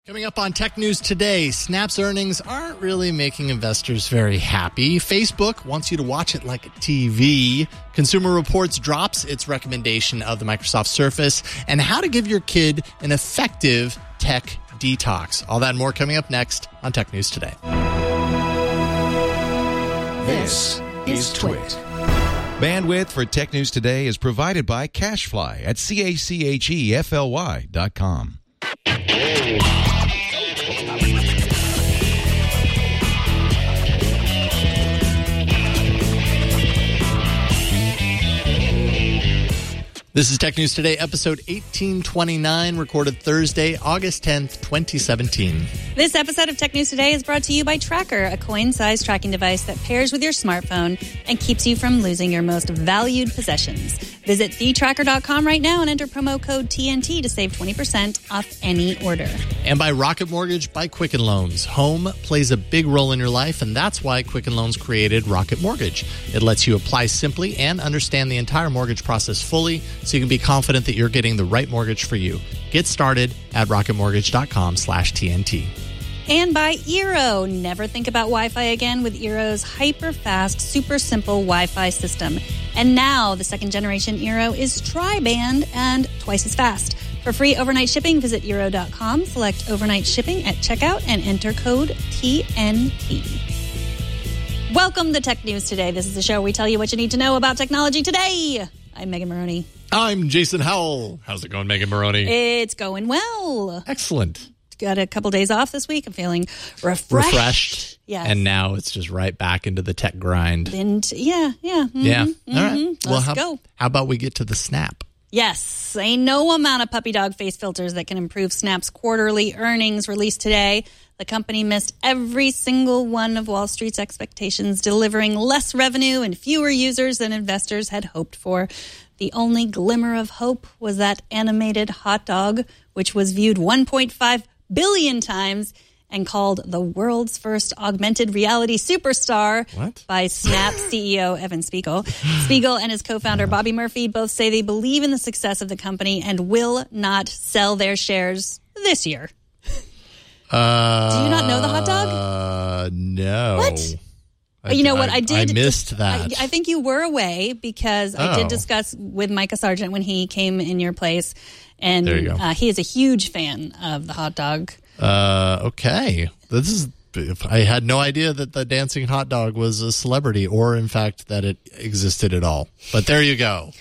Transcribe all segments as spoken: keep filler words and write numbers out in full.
Coming up on Tech News Today, Snap's earnings aren't really making investors very happy. Facebook wants you to watch it like a T V. Consumer Reports drops its recommendation of the Microsoft Surface, and how to give your kid an effective tech detox. All that and more coming up next on Tech News Today. This is Twit. Bandwidth for Tech News Today is provided by CashFly at C A C H E F L Y dot com. This is Tech News Today, episode eighteen twenty-nine, recorded Thursday, August tenth, twenty seventeen. This episode of Tech News Today is brought to you by Tracker, a coin-sized tracking device that pairs with your smartphone and keeps you from losing your most valued possessions. Visit the tracker dot com right now and enter promo code T N T to save twenty percent off any order. And by Rocket Mortgage by Quicken Loans. Home plays a big role in your life, and that's why Quicken Loans created Rocket Mortgage. It lets you apply simply and understand the entire mortgage process fully, so you can be confident that you're getting the right mortgage for you. Get started at rocket mortgage dot com slash T N T. And by Eero. Never think about Wi-Fi again with Eero's hyper-fast, super simple Wi-Fi system. And now the second generation Eero is tri-band and twice as fast. For free overnight shipping, visit eero dot com, select overnight shipping at checkout, and enter code T N T. Welcome to Tech News Today. This is the show where we tell you what you need to know about technology today. I'm Megan Maroney. I'm Jason Howell. How's it going, Megan Maroney? It's going well. Excellent. Got a couple days off this week. I'm feeling refreshed. Refreshed. Yes. And now it's just right back into the tech grind. And yeah, yeah. Mm-hmm, yeah. Mm-hmm. All right. Let's well, how, go. How about we get to the Snap? Yes. Ain't no amount of puppy dog face filters that can improve Snap's quarterly earnings released today. The company missed every single one of Wall Street's expectations, delivering less revenue and fewer users than investors had hoped for. The only glimmer of hope was that animated hot dog, which was viewed one point five billion times and called the world's first augmented reality superstar what? by Snap C E O Evan Spiegel. Spiegel and his co-founder Bobby Murphy both say they believe in the success of the company and will not sell their shares this year. Uh, Do you not know the hot dog? Uh, no. What? I, you know what? I, I did. I missed that. I, I think you were away because I Oh. did discuss with Micah Sargent when he came in your place, and There you go. uh, he is a huge fan of the hot dog. Uh, okay. This is. I had no idea that the dancing hot dog was a celebrity, or in fact that it existed at all. But there you go.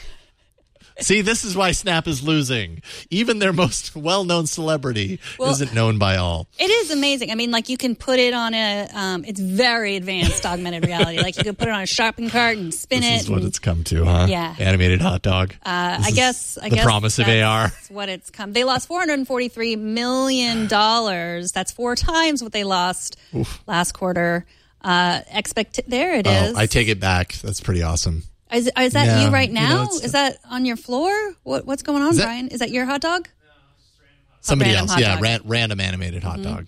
See, this is why Snap is losing. Even their most well-known celebrity Well, isn't known by all. It is amazing. I mean, like you can put it on a. Um, it's very advanced augmented reality. Like you can put it on a shopping cart and spin This it. is what and, it's come to, huh? Yeah. Animated hot dog. uh, This I is guess. I the guess promise of that's A R. what it's come. They lost four hundred forty-three million dollars. That's four times what they lost Oof. last quarter. Uh, expect. There it Oh, is. I take it back. That's pretty awesome. Is, is that Yeah, you right you now? know, it's- is that on your floor? What, what's going on, Is that- Brian? Is that your hot dog? Somebody random else. hot Yeah, dog. ran, random animated hot dog.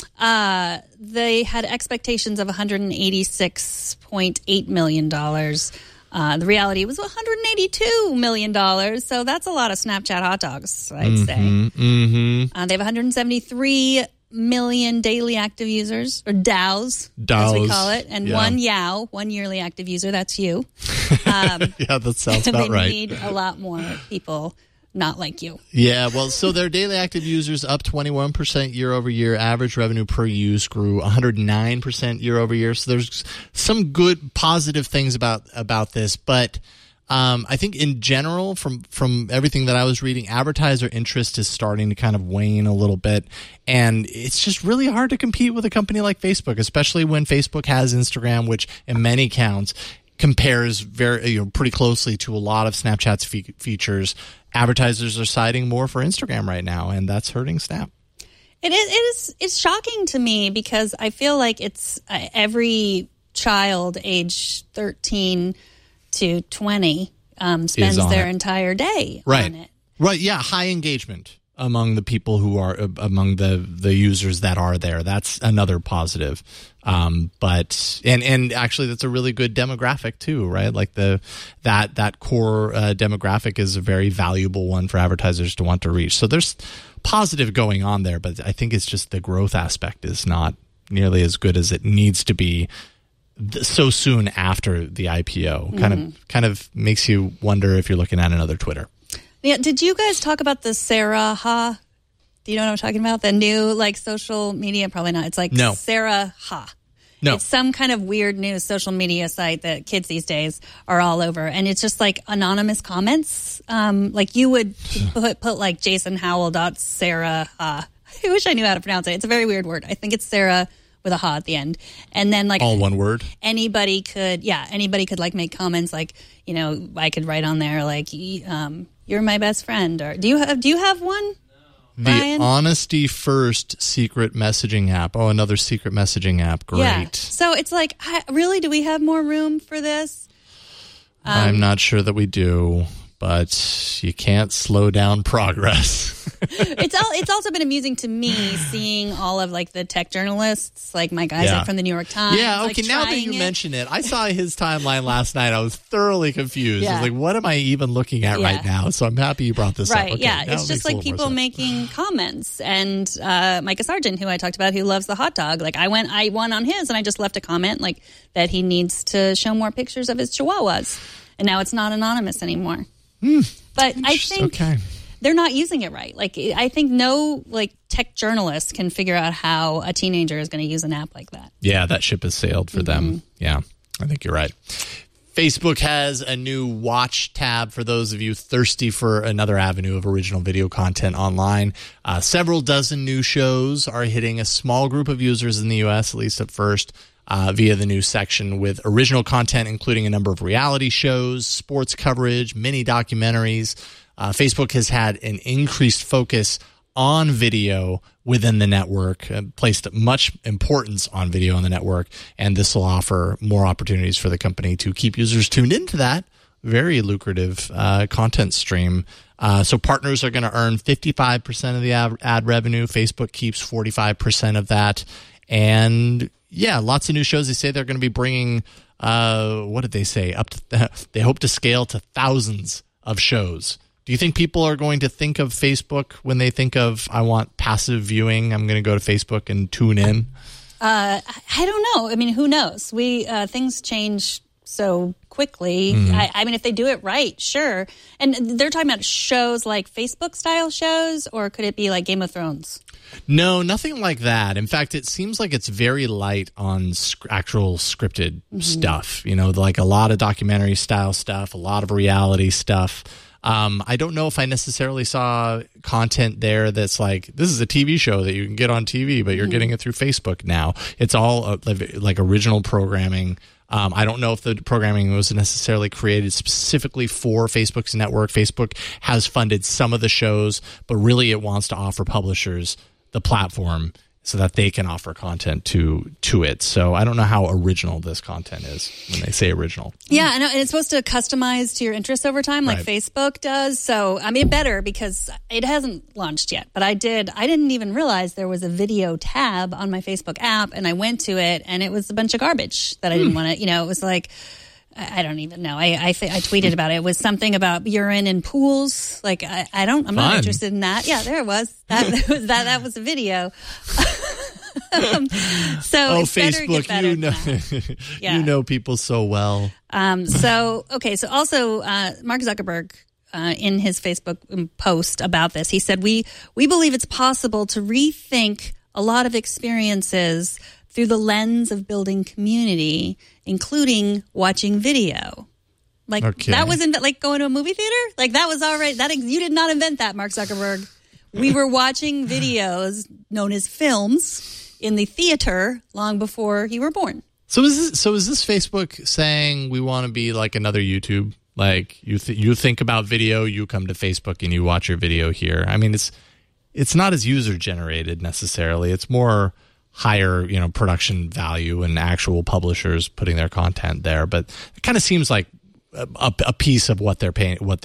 Uh, they had expectations of one hundred eighty-six point eight million dollars. Uh, the reality was one hundred eighty-two million dollars. So that's a lot of Snapchat hot dogs, I'd say. Mm-hmm. Uh, they have one hundred seventy-three million daily active users, or D A Ws, as we DAOs, call it, and yeah. one Y A W, one yearly active user. That's you. Yeah, that sounds about they right. need a lot more people not like you. Yeah, well, so their daily active users up twenty-one percent year over year. Average revenue per use grew one hundred nine percent year over year. So there's some good positive things about about this, but um, I think in general, from from everything that I was reading, advertiser interest is starting to kind of wane a little bit, and it's just really hard to compete with a company like Facebook, especially when Facebook has Instagram, which in many counts compares very you know pretty closely to a lot of Snapchat's fe- features. Advertisers are citing more for Instagram right now, and that's hurting Snap. It is. It is. It's shocking to me because I feel like it's uh, every child age thirteen to twenty um, spends on their it. entire day Right. on it. Right. Yeah. High engagement. among the people who are uh, among the the users that are there. That's another positive. Um, but and and actually, that's a really good demographic too, right? Like the that that core uh, demographic is a very valuable one for advertisers to want to reach. So there's positive going on there, but I think it's just the growth aspect is not nearly as good as it needs to be th- so soon after the I P O. Mm-hmm. Kind of kind of makes you wonder if you're looking at another Twitter. Yeah, did you guys talk about the Sarah Ha? Do you know what I'm talking about? The new like social media? Probably not. It's like no. Sarah Ha. No. It's some kind of weird new social media site that kids these days are all over. And it's just like anonymous comments. Um, like you would put, put like Jason Howell dot Sarah Ha. I wish I knew how to pronounce it. It's a very weird word. I think it's Sarah with a ha at the end. And then like all one word. Anybody could, yeah, anybody could like make comments like, you know, I could write on there like, um, you're my best friend. Or do you have, do you have one? The Brian? Honesty First secret messaging app. Oh, another secret messaging app. Great. Yeah. So it's like, I, really, do we have more room for this? Um, I'm not sure that we do, but you can't slow down progress. it's all, it's also been amusing to me seeing all of like the tech journalists, like Mike Isaac yeah. from the New York Times. Yeah, okay, like, now that you it. mention it, I saw his timeline last night. I was thoroughly confused. Yeah. I was like, what am I even looking at yeah. right now? So I'm happy you brought this right, up. Okay, yeah. now It's it just makes like people making comments. And uh, Micah Sargent, who I talked about, who loves the hot dog, like I went, I won on his and I just left a comment like that he needs to show more pictures of his chihuahuas. And now it's not anonymous anymore. Mm, but I think okay. they're not using it right. Like I think no like tech journalist can figure out how a teenager is going to use an app like that. Yeah, that ship has sailed for mm-hmm. them. Yeah, I think you're right. Facebook has a new watch tab for those of you thirsty for another avenue of original video content online. Uh, several dozen new shows are hitting a small group of users in the U S, at least at first. Uh, via the new section with original content, including a number of reality shows, sports coverage, mini documentaries. Uh, Facebook has had an increased focus on video within the network, uh, placed much importance on video on the network, and this will offer more opportunities for the company to keep users tuned into that very lucrative uh, content stream. Uh, so partners are going to earn fifty-five percent of the ad, ad revenue. Facebook keeps forty-five percent of that. And yeah, lots of new shows. They say they're going to be bringing, uh, what did they say? Up to th- they hope to scale to thousands of shows. Do you think people are going to think of Facebook when they think of, I want passive viewing, I'm going to go to Facebook and tune in? Uh, I don't know. I mean, who knows? We uh, things change so quickly. Mm-hmm. I, I mean, if they do it right, sure. And they're talking about shows like Facebook-style shows, or could it be like Game of Thrones? No, nothing like that. In fact, it seems like it's very light on sc- actual scripted mm-hmm. stuff. You know, like a lot of documentary style stuff, a lot of reality stuff. Um, I don't know if I necessarily saw content there that's like, this is a T V show that you can get on T V, but you're mm-hmm. getting it through Facebook now. It's all uh, like original programming. Um, I don't know if the programming was necessarily created specifically for Facebook's network. Facebook has funded some of the shows, but really it wants to offer publishers the platform so that they can offer content to to it. So I don't know how original this content is when they say original. Yeah, and it's supposed to customize to your interests over time, like right. Facebook does. So I mean, better because it hasn't launched yet. But I did. I didn't even realize there was a video tab on my Facebook app, and I went to it, and it was a bunch of garbage that I didn't mm. want to. You know, it was like. I don't even know. I I, th- I tweeted about it. It was something about urine in pools. Like I, I don't. I'm Fun. not interested in that. Yeah, there it was. That was that. That was a video. um, so oh, it's Facebook, better, you know, yeah. you know people so well. Um. So okay. So also, uh, Mark Zuckerberg. Uh, in his Facebook post about this, he said, we we believe it's possible to rethink a lot of experiences through the lens of building community, including watching video. Like okay. that was in, like going to a movie theater. Like that was already that you did not invent that, Mark Zuckerberg. We were watching videos known as films in the theater long before you were born. So is this, so is this Facebook saying we want to be like another YouTube? Like you th- you think about video, you come to Facebook and you watch your video here. I mean, it's it's not as user generated necessarily. It's more higher, you know, production value and actual publishers putting their content there. But it kind of seems like a, a piece of what they're paying, what they're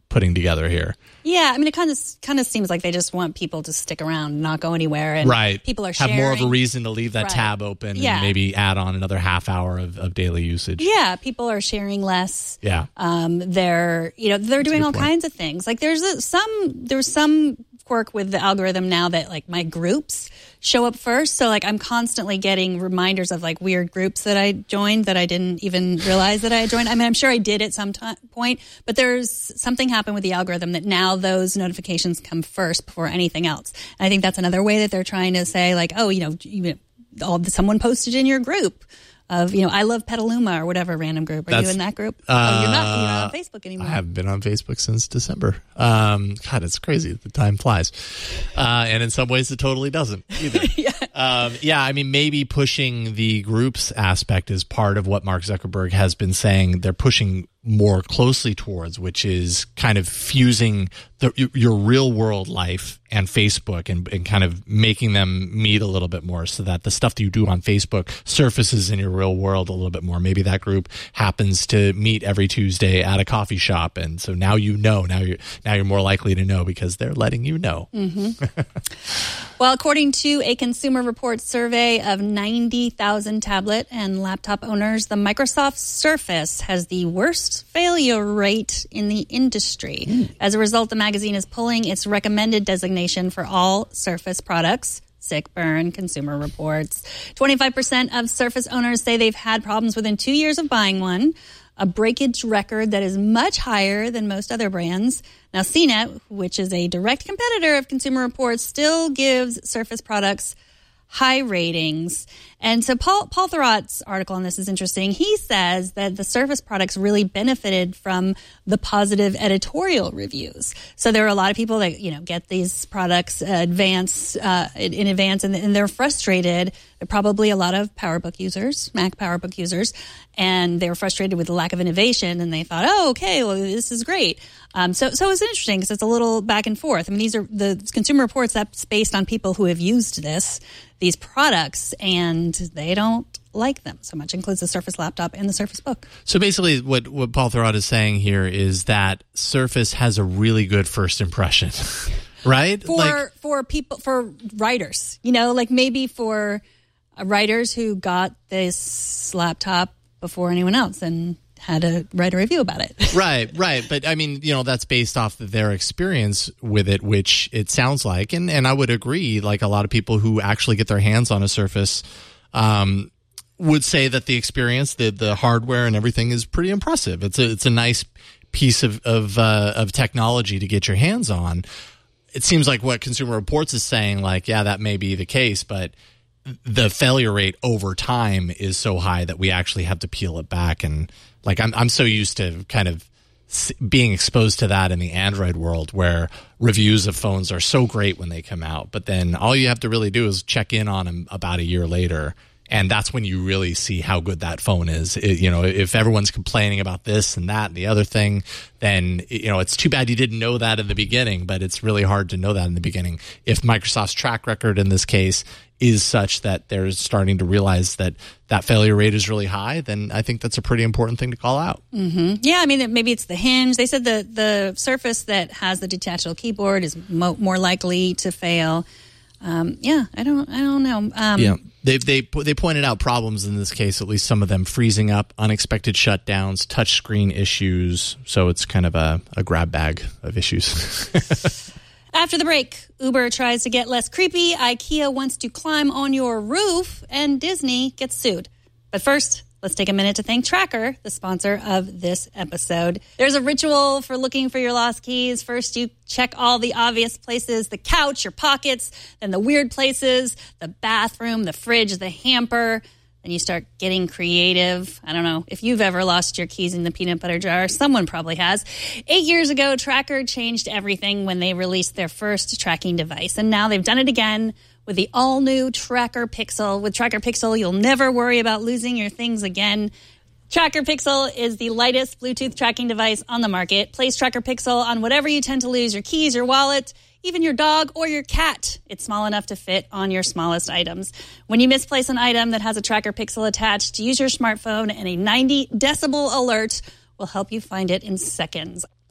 putting together here. Yeah, I mean, it kind of kind of seems like they just want people to stick around and not go anywhere. And right. people are have sharing. more of a reason to leave that right. tab open yeah. and maybe add on another half hour of, of daily usage. Yeah, people are sharing less. Yeah, um, they're you know they're That's doing all point. kinds of things. Like there's a, some there's some quirk with the algorithm now that like my groups show up first. So like I'm constantly getting reminders of like weird groups that I joined that I didn't even realize that I had joined. I mean, I'm sure I did at some t- point, but there's something happened with the algorithm that now those notifications come first before anything else. And I think that's another way that they're trying to say like, oh, you know, you, all someone posted in your group of, you know, I love Petaluma or whatever random group. Are That's, you in that group? Uh, oh, you're not, you're not on Facebook anymore. I haven't been on Facebook since December. Um, God, it's crazy. The time flies. Uh, and in some ways, it totally doesn't either. yeah. Um, yeah, I mean, maybe pushing the groups aspect is part of what Mark Zuckerberg has been saying they're pushing more closely towards, which is kind of fusing the, your real world life and Facebook and, and kind of making them meet a little bit more so that the stuff that you do on Facebook surfaces in your real world a little bit more. Maybe that group happens to meet every Tuesday at a coffee shop. And so now you know, now you're, now you're more likely to know because they're letting you know. Mm-hmm. Well, according to a Consumer Reports survey of ninety thousand tablet and laptop owners, the Microsoft Surface has the worst failure rate in the industry. Mm. As a result, the magazine is pulling its recommended designation for all Surface products. Sick burn, Consumer Reports. twenty-five percent of Surface owners say they've had problems within two years of buying one, a breakage record that is much higher than most other brands. Now, C net, which is a direct competitor of Consumer Reports, still gives Surface products high ratings. And so Paul, Paul Thurrott's article on this is interesting. He says that the Surface products really benefited from the positive editorial reviews. So there are a lot of people that, you know, get these products uh, advance uh, in, in advance and, and they're frustrated. There are probably a lot of PowerBook users, Mac PowerBook users, and they were frustrated with the lack of innovation and they thought, oh, okay, well, this is great. Um, so, so it's interesting because it's a little back and forth. I mean, these are the Consumer Reports that's based on people who have used this, these products, and they don't like them so much. It includes the Surface Laptop and the Surface Book. So basically what, what Paul Thurrott is saying here is that Surface has a really good first impression, right? For, like, for people, for writers, you know, like maybe for uh, writers who got this laptop before anyone else and had to write a review about it. Right, right. But I mean, you know, that's based off of their experience with it, which it sounds like. And, and I would agree, like a lot of people who actually get their hands on a Surface um, would say that the experience, the the hardware and everything is pretty impressive. It's a, it's a nice piece of, of, uh, of technology to get your hands on. It seems like what Consumer Reports is saying, like, yeah, that may be the case, but the failure rate over time is so high that we actually have to peel it back. And like I'm I'm so used to kind of being exposed to that in the Android world where reviews of phones are so great when they come out, but then all you have to really do is check in on them about a year later. And that's when you really see how good that phone is. It, you know, if everyone's complaining about this and that and the other thing, then, you know, it's too bad you didn't know that in the beginning, but it's really hard to know that in the beginning. If Microsoft's track record in this case is such that they're starting to realize that that failure rate is really high, then I think that's a pretty important thing to call out. Mm-hmm. Yeah, I mean, maybe it's the hinge. They said the, the Surface that has the detachable keyboard is mo- more likely to fail. Um, yeah, I don't, I don't know. Um, yeah, they they they pointed out problems in this case, at least some of them freezing up, unexpected shutdowns, touchscreen issues. So it's kind of a, a grab bag of issues. After the break, Uber tries to get less creepy, IKEA wants to climb on your roof, and Disney gets sued. But first, let's take a minute to thank Tracker, the sponsor of this episode. There's a ritual for looking for your lost keys. First, you check all the obvious places, the couch, your pockets, then the weird places, the bathroom, the fridge, the hamper. Then you start getting creative. I don't know if you've ever lost your keys in the peanut butter jar. Someone probably has. Eight years ago, Tracker changed everything when they released their first tracking device. And now they've done it again with the all-new Tracker Pixel. With Tracker Pixel, you'll never worry about losing your things again. Tracker Pixel is the lightest Bluetooth tracking device on the market. Place Tracker Pixel on whatever you tend to lose, your keys, your wallet, even your dog or your cat. It's small enough to fit on your smallest items. When you misplace an item that has a Tracker Pixel attached, use your smartphone and a ninety decibel alert will help you find it in seconds.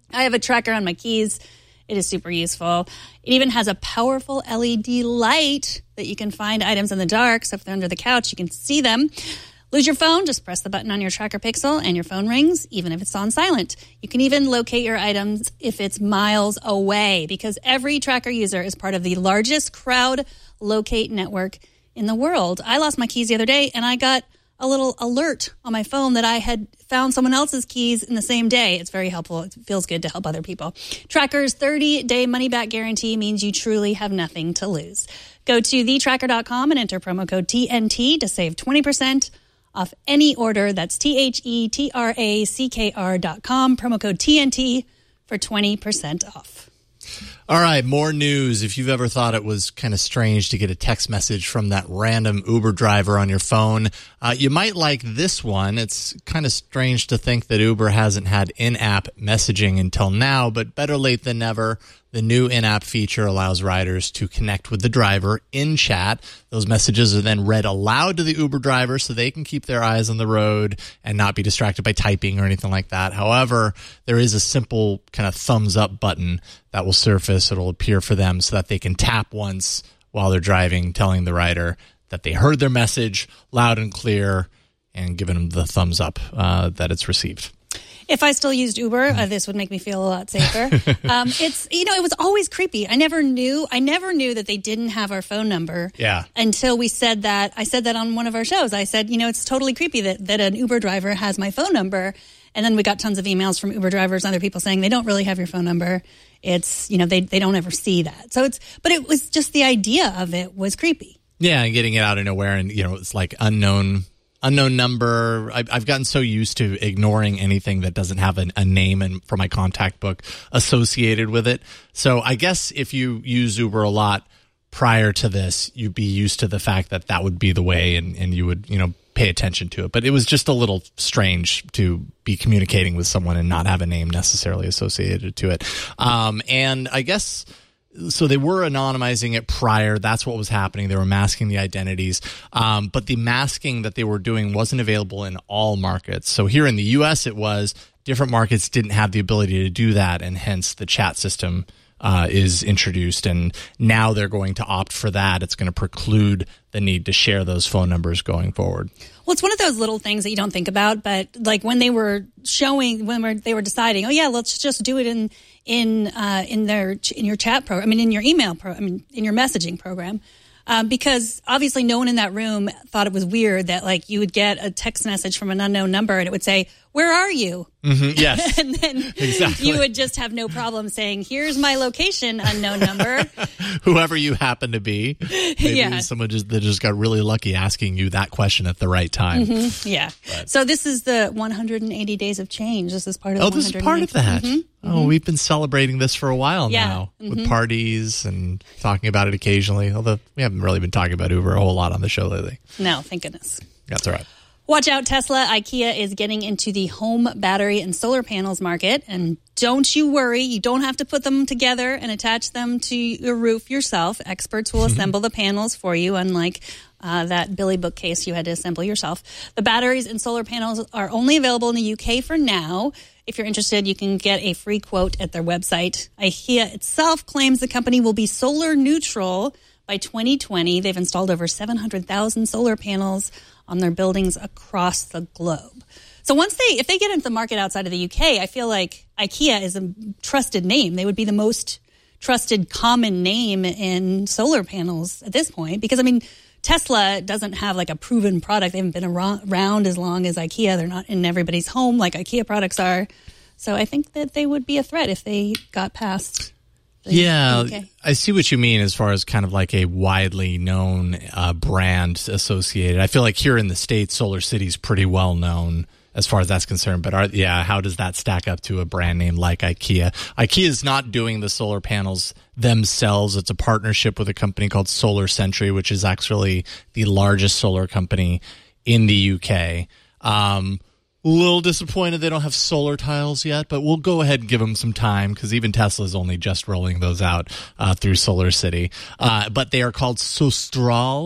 I have a tracker on my keys. It is super useful. It even has a powerful L E D light that you can find items in the dark. So if they're under the couch, you can see them. Lose your phone, just press the button on your tracker pixel and your phone rings, even if it's on silent. You can even locate your items if it's miles away, because every tracker user is part of the largest crowd locate network in the world. I lost my keys the other day, and I got a little alert on my phone that I had found someone else's keys in the same day. It's very helpful. It feels good to help other people. Tracker's thirty-day money-back guarantee means you truly have nothing to lose. Go to the tracker dot com and enter promo code T N T to save twenty percent off any order. That's T H E T R A C K R dot com, promo code T N T for twenty percent off. All right, more news. If you've ever thought it was kind of strange to get a text message from that random Uber driver on your phone, uh, you might like this one. It's kind of strange to think that Uber hasn't had in-app messaging until now, but better late than never. The new in-app feature allows riders to connect with the driver in chat. Those messages are then read aloud to the Uber driver so they can keep their eyes on the road and not be distracted by typing or anything like that. However, there is a simple kind of thumbs up button that will surface. It'll appear for them so that they can tap once while they're driving, telling the rider that they heard their message loud and clear and giving them the thumbs up uh, that it's received. If I still used Uber, uh, this would make me feel a lot safer. um, it's, you know, it was always creepy. I never knew, I never knew that they didn't have our phone number. Yeah. Until we said that, I said that on one of our shows. I said, you know, it's totally creepy that, that an Uber driver has my phone number. And then we got tons of emails from Uber drivers and other people saying they don't really have your phone number. It's, you know, they, they don't ever see that. So it's, but it was just the idea of it was creepy. Yeah. And getting it out of nowhere and, you know, it's like unknown Unknown number. I've gotten so used to ignoring anything that doesn't have a, a name and for my contact book associated with it. So I guess if you use Uber a lot prior to this, you'd be used to the fact that that would be the way and, and you would, you know, pay attention to it. But it was just a little strange to be communicating with someone and not have a name necessarily associated to it. Um, and I guess... So they were anonymizing it prior. That's what was happening. They were masking the identities. Um, but the masking that they were doing wasn't available in all markets. So here in the U S it was. Different markets didn't have the ability to do that, and hence the chat system uh, is introduced. And now they're going to opt for that. It's going to preclude the need to share those phone numbers going forward. Well, it's one of those little things that you don't think about, but like when they were showing, when we're, they were deciding, oh yeah, let's just do it in in uh, in their in your chat pro, I mean in your email pro, I mean in your messaging program, um, because obviously no one in that room thought it was weird that like you would get a text message from an unknown number and it would say, "Where are you?" Mm-hmm, yes, and then exactly. You would just have no problem saying, "Here's my location, unknown number." Whoever you happen to be, maybe yeah. someone just that just got really lucky asking you that question at the right time. Mm-hmm. Yeah. But. So this is the one hundred eighty days of change. This is part of. Oh, the this is part of that. Mm-hmm. Oh, mm-hmm. we've been celebrating this for a while yeah. now mm-hmm. with parties and talking about it occasionally. Although we haven't really been talking about Uber a whole lot on the show lately. No, thank goodness. That's all right. Watch out, Tesla. IKEA is getting into the home battery and solar panels market. And don't you worry, you don't have to put them together and attach them to your roof yourself. Experts will assemble the panels for you, unlike uh, that Billy bookcase you had to assemble yourself. The batteries and solar panels are only available in the U K for now. If you're interested, you can get a free quote at their website. IKEA itself claims the company will be solar neutral by twenty twenty. They've installed over seven hundred thousand solar panels on their buildings across the globe. So once they, if they get into the market outside of the U K, I feel like IKEA is a trusted name. They would be the most trusted common name in solar panels at this point. Because, I mean, Tesla doesn't have like a proven product. They haven't been around as long as IKEA. They're not in everybody's home like IKEA products are. So I think that they would be a threat if they got past. Yeah, okay. I see what you mean as far as kind of like a widely known uh, brand associated. I feel like here in the States, Solar City is pretty well known as far as that's concerned. But are, yeah, how does that stack up to a brand name like IKEA? IKEA is not doing the solar panels themselves. It's a partnership with a company called Solar Century, which is actually the largest solar company in the U K. Um A little disappointed they don't have solar tiles yet, but we'll go ahead and give them some time because even Tesla's only just rolling those out uh, through Solar City. Uh, but they are called Sostral.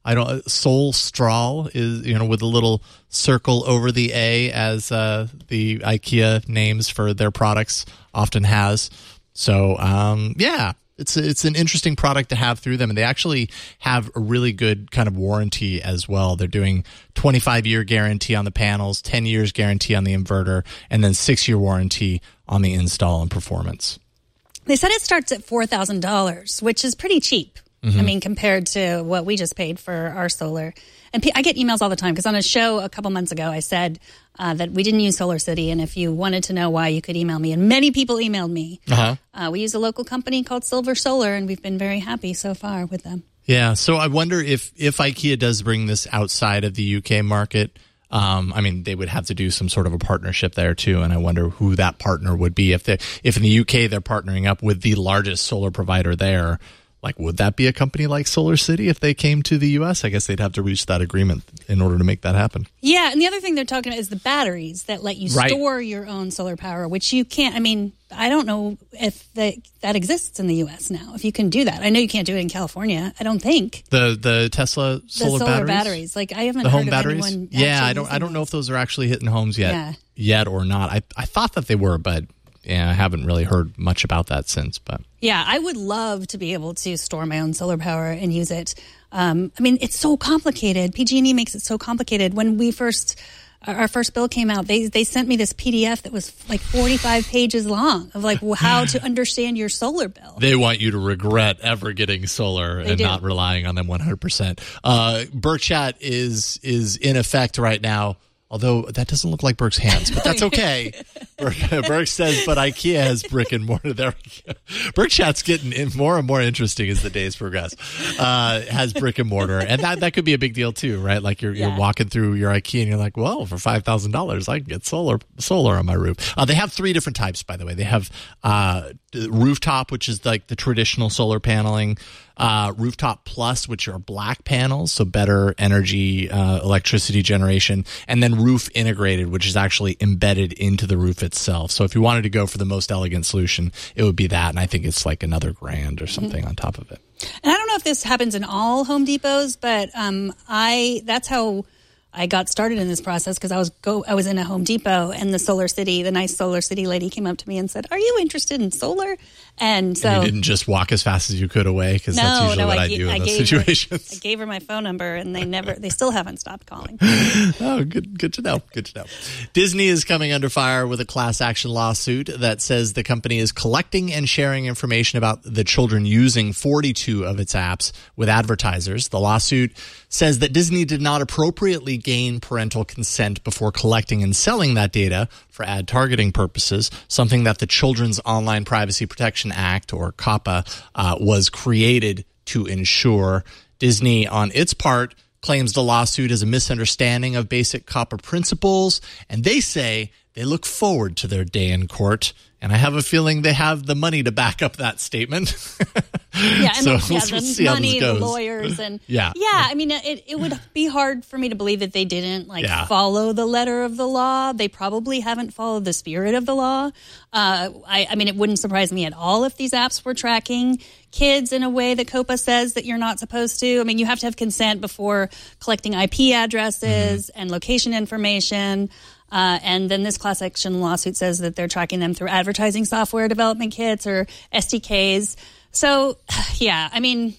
I don't. Solstrål is, you know, with a little circle over the A, as uh, the IKEA names for their products often has. So um, yeah, it's it's an interesting product to have through them, and they actually have a really good kind of warranty as well. They're doing twenty-five year guarantee on the panels, ten years guarantee on the inverter, and then six year warranty on the install and performance. They said it starts at four thousand dollars, which is pretty cheap. Mm-hmm. I mean, compared to what we just paid for our solar. And I get emails all the time because on a show a couple months ago, I said uh, that we didn't use Solar City. And if you wanted to know why, you could email me. And many people emailed me. Uh-huh. Uh, we use a local company called Silver Solar, and we've been very happy so far with them. Yeah. So I wonder if, if IKEA does bring this outside of the U K market. Um, I mean, they would have to do some sort of a partnership there too, and I wonder who that partner would be. If they, if in the U K they're partnering up with the largest solar provider there, like, would that be a company like Solar City if they came to the U S? I guess they'd have to reach that agreement in order to make that happen. Yeah, and the other thing they're talking about is the batteries that let you right. store your own solar power, which you can't. I mean, I don't know if that, that exists in the U S now, if you can do that. I know you can't do it in California, I don't think. The the Tesla solar, the solar batteries? batteries. Like, I haven't the heard home of batteries? anyone Yeah, I don't using I don't know those. if those are actually hitting homes yet, yeah. yet or not. I, I thought that they were, but yeah, I haven't really heard much about that since. But yeah, I would love to be able to store my own solar power and use it. Um, I mean, it's so complicated. P G and E makes it so complicated. When we first, our first bill came out, they they sent me this P D F that was like forty-five pages long of like how to understand your solar bill. They want you to regret ever getting solar They and do. not relying on them one hundred percent. Uh, BurkeChat is is in effect right now. Although that doesn't look like Burke's hands, but that's okay. Burke, Burke says, but IKEA has brick and mortar. There we go. BurkeChat's getting in more and more interesting as the days progress. Uh, has brick and mortar, and that, that could be a big deal too, right? Like you're Yeah. you're walking through your IKEA and you're like, well, for five thousand dollars, I can get solar solar on my roof. Uh, they have three different types, by the way. They have uh, rooftop, which is like the traditional solar paneling. Uh, Rooftop Plus, which are black panels, so better energy, uh, electricity generation, and then Roof Integrated, which is actually embedded into the roof itself. So if you wanted to go for the most elegant solution, it would be that, and I think it's like another grand or something mm-hmm. on top of it. And I don't know if this happens in all Home Depots, but um, I that's how I got started in this process because I was go I was in a Home Depot and the Solar City, the nice Solar City lady came up to me and said, "Are you interested in solar?" And so and you didn't just walk as fast as you could away because no, that's usually no, what I, I, do I in those gave situations. Her, I gave her my phone number and they never they still haven't stopped calling. Oh, good good to know. Good to know. Disney is coming under fire with a class action lawsuit that says the company is collecting and sharing information about the children using forty-two of its apps with advertisers. The lawsuit says that Disney did not appropriately gain parental consent before collecting and selling that data for ad targeting purposes, something that the Children's Online Privacy Protection Act, or COPPA, uh, was created to ensure. Disney, on its part, claims the lawsuit is a misunderstanding of basic COPPA principles, and they say they look forward to their day in court. And I have a feeling they have the money to back up that statement. Yeah, and so the, yeah, we'll the see how money, this goes. the lawyers, and yeah, yeah. I mean, it it would be hard for me to believe that they didn't like yeah. follow the letter of the law. They probably haven't followed the spirit of the law. Uh, I, I mean, it wouldn't surprise me at all if these apps were tracking kids in a way that COPPA says that you're not supposed to. I mean, you have to have consent before collecting I P addresses mm-hmm. and location information. Uh, and then this class action lawsuit says that they're tracking them through advertising software development kits or S D Ks. So, yeah, I mean,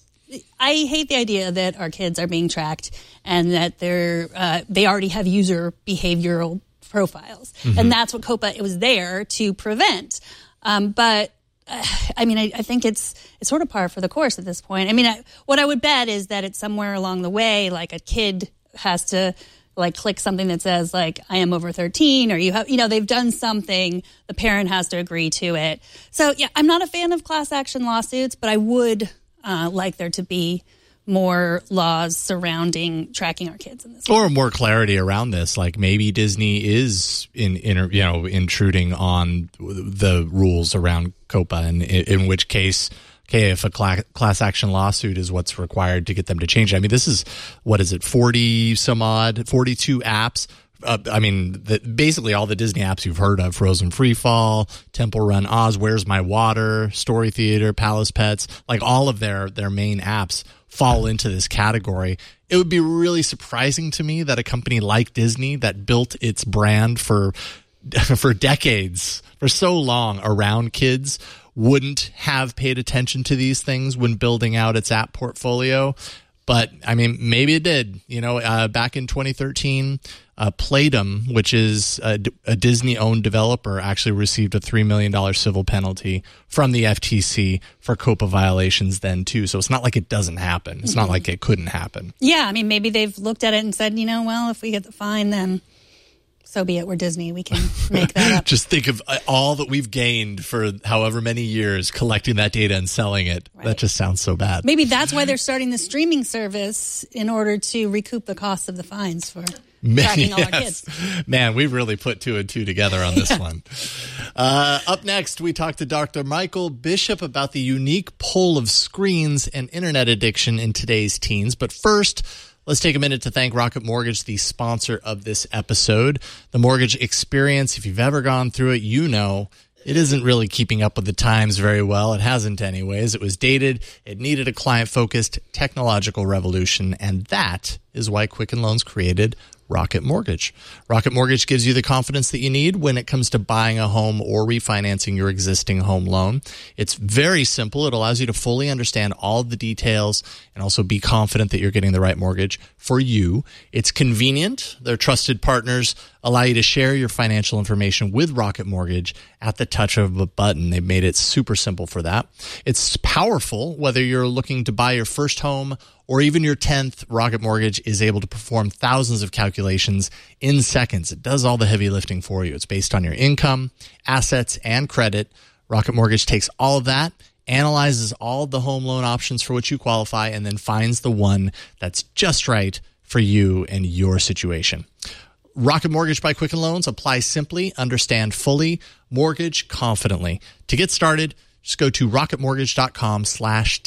I hate the idea that our kids are being tracked and that they're uh, they already have user behavioral profiles. Mm-hmm. And that's what COPPA, it was there to prevent. Um, but, uh, I mean, I, I think it's it's sort of par for the course at this point. I mean, I, what I would bet is that it's somewhere along the way, like a kid has to like click something that says like, I am over thirteen, or you have, you know, they've done something, the parent has to agree to it. So yeah, I'm not a fan of class action lawsuits, but I would uh, like there to be more laws surrounding tracking our kids in this way. Or more clarity around this. Like maybe Disney is in, in you know, intruding on the rules around COPPA, and in, in which case, okay, if a cla- class action lawsuit is what's required to get them to change it. I mean, this is, what is it, forty some odd, forty-two apps. Uh, I mean, the, basically all the Disney apps you've heard of: Frozen Free Fall, Temple Run Oz, Where's My Water, Story Theater, Palace Pets, like all of their, their main apps. fall into this category. It would be really surprising to me that a company like Disney that built its brand for for decades, for so long around kids, wouldn't have paid attention to these things when building out its app portfolio. But, I mean, maybe it did. You know, uh, back in twenty thirteen, uh, Playdom, which is a, a Disney-owned developer, actually received a three million dollars civil penalty from the F T C for COPPA violations then, too. So it's not like it doesn't happen. It's mm-hmm. not like it couldn't happen. Yeah, I mean, maybe they've looked at it and said, you know, well, if we get the fine, then so be it. We're Disney. We can make that up. Just think of all that we've gained for however many years collecting that data and selling it. Right. That just sounds so bad. Maybe that's why they're starting the streaming service in order to recoup the cost of the fines for tracking all yes. our kids. Man, we've really put two and two together on this yeah. one. Uh, up next, we talked to Doctor Michael Bishop about the unique pull of screens and internet addiction in today's teens. But first, let's take a minute to thank Rocket Mortgage, the sponsor of this episode. The mortgage experience, if you've ever gone through it, you know it isn't really keeping up with the times very well. It hasn't anyways. It was dated. It needed a client-focused technological revolution, and that is why Quicken Loans created Rocket Mortgage. Rocket Mortgage gives you the confidence that you need when it comes to buying a home or refinancing your existing home loan. It's very simple. It allows you to fully understand all of the details and also be confident that you're getting the right mortgage for you. It's convenient. Their trusted partners allow you to share your financial information with Rocket Mortgage at the touch of a button. They've made it super simple for that. It's powerful. Whether you're looking to buy your first home or even your tenth, Rocket Mortgage is able to perform thousands of calculations in seconds. It does all the heavy lifting for you. It's based on your income, assets, and credit. Rocket Mortgage takes all of that, analyzes all of the home loan options for which you qualify, and then finds the one that's just right for you and your situation. Rocket Mortgage by Quicken Loans. Apply simply, understand fully, mortgage confidently. To get started, just go to rocketmortgage.com slash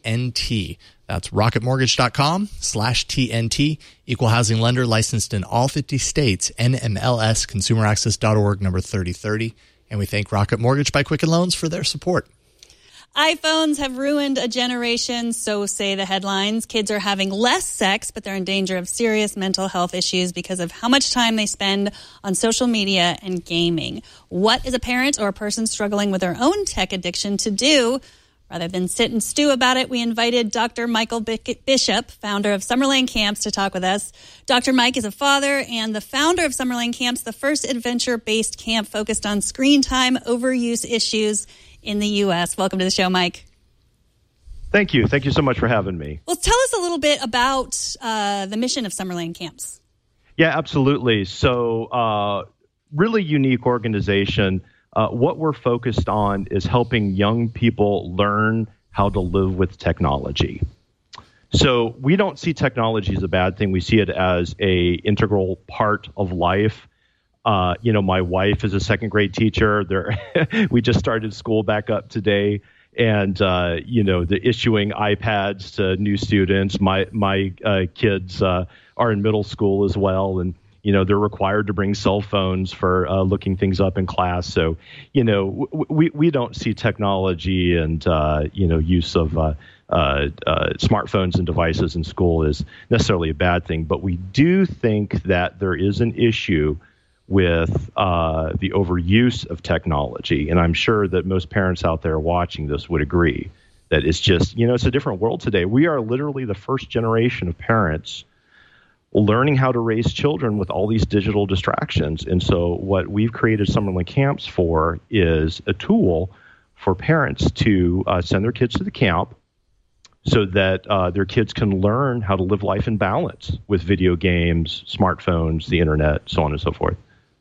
TNT. That's rocketmortgage.com slash TNT. Equal housing lender, licensed in all fifty states. N M L S, consumer access dot org, number thirty thirty. And we thank Rocket Mortgage by Quicken Loans for their support. iPhones have ruined a generation, so say the headlines. Kids are having less sex, but they're in danger of serious mental health issues because of how much time they spend on social media and gaming. What is a parent or a person struggling with their own tech addiction to do? Rather than sit and stew about it, we invited Doctor Michael Bishop, founder of Summerlane Camps, to talk with us. Doctor Mike is a father and the founder of Summerlane Camps, the first adventure-based camp focused on screen time overuse issues in the U S. Welcome to the show, Mike. Thank you. Thank you so much for having me. Well, tell us a little bit about uh, the mission of Summerlane Camps. Yeah, absolutely. So, uh, really unique organization. Uh, what we're focused on is helping young people learn how to live with technology. So we don't see technology as a bad thing. We see it as a integral part of life. Uh, you know, my wife is a second grade teacher. There, we just started school back up today, and uh, you know, the issuing iPads to new students. My my uh, kids uh, are in middle school as well, and you know, they're required to bring cell phones for uh, looking things up in class. So, you know, w- we we don't see technology and uh, you know, use of uh, uh, uh, smartphones and devices in school as necessarily a bad thing. But we do think that there is an issue with uh, the overuse of technology. And I'm sure that most parents out there watching this would agree that it's just, you know, it's a different world today. We are literally the first generation of parents learning how to raise children with all these digital distractions. And so what we've created Summerlane Camps for is a tool for parents to uh, send their kids to the camp so that uh, their kids can learn how to live life in balance with video games, smartphones, the internet, so on and so forth.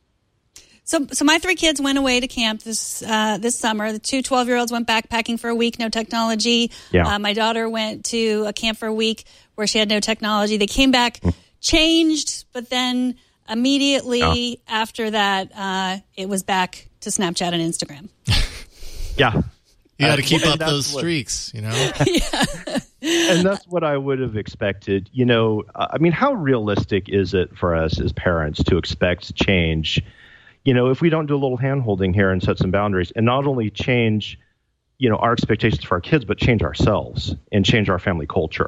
So, so my three kids went away to camp this uh, this summer. The two twelve-year-olds went backpacking for a week, no technology. Yeah. Uh, my daughter went to a camp for a week where she had no technology. They came back mm. changed, but then immediately yeah. after that, uh, it was back to Snapchat and Instagram. Yeah. You got to keep uh, up those streaks, what, you know? yeah. And that's what I would have expected. You know, I mean, how realistic is it for us as parents to expect change? You know, if we don't do a little hand-holding here and set some boundaries and not only change, you know, our expectations for our kids, but change ourselves and change our family culture.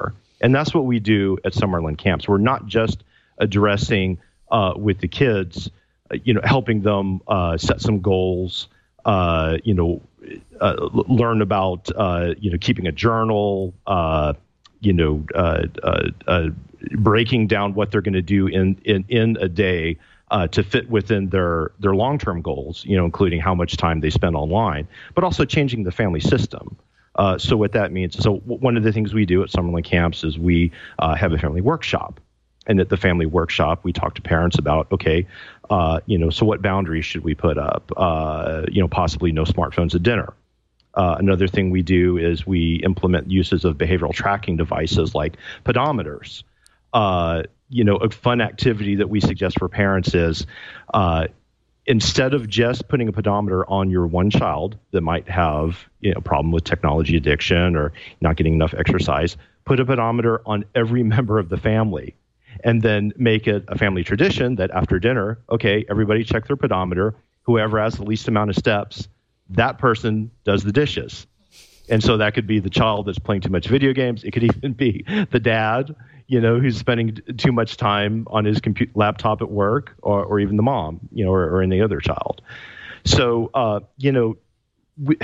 And that's what we do at Summerlin camps. We're not just addressing uh, with the kids, uh, you know, helping them uh, set some goals, uh, you know, uh, learn about, uh, you know, keeping a journal, uh, you know, uh, uh, uh, breaking down what they're going to do in, in, in a day uh, to fit within their, their long-term goals, you know, including how much time they spend online, but also changing the family system. Uh, so what that means, so w- one of the things we do at Summerlin camps is we uh, have a family workshop. And at the family workshop, we talk to parents about, okay, uh, you know, so what boundaries should we put up? Uh, you know, possibly no smartphones at dinner. Uh, another thing we do is we implement uses of behavioral tracking devices like pedometers. Uh, you know, a fun activity that we suggest for parents is uh, instead of just putting a pedometer on your one child that might have, you know, a problem with technology addiction or not getting enough exercise, put a pedometer on every member of the family. And then make it a family tradition that after dinner, okay, everybody check their pedometer. Whoever has the least amount of steps, that person does the dishes. And so that could be the child that's playing too much video games. It could even be the dad, you know, who's spending too much time on his computer laptop at work, or, or even the mom, you know, or, or any other child. So, uh, you know, we,